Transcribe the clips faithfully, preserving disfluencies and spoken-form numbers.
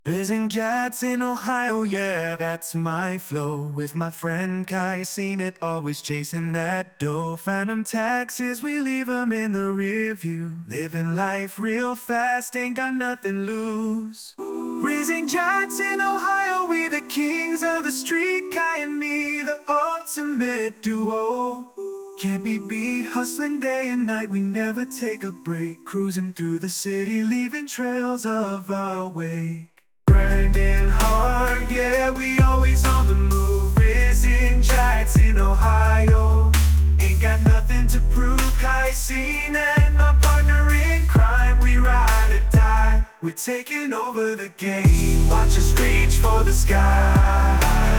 Raising Jats in Ohio, yeah, that's my flow. With my friend Kai, seen it, always chasing that dough. Phantom taxes, we leave 'em in the rear view. Living life real fast, ain't got nothing lose. Raising Jats in Ohio, we the kings of the street. Kai and me, the ultimate duo. Can't be beat, hustling day and night, we never take a break. Cruising through the city, leaving trails of our wake. Grinding hard, yeah, we always on the move. Raising Giants in Ohio, ain't got nothing to prove. Kai seen and my partner in crime, we ride or die. We're taking over the game, watch us reach for the sky.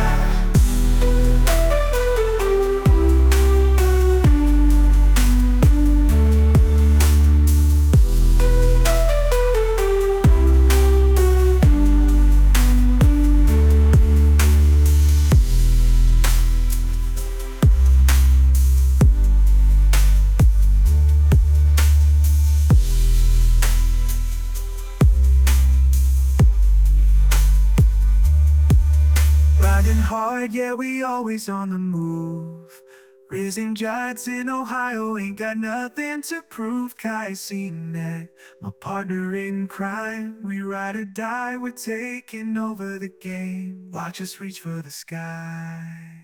Riding hard, yeah, we always on the move. Raising Giants in Ohio, ain't got nothing to prove. Kai seen that, my partner in crime. We ride or die, we're taking over the game. Watch us reach for the sky.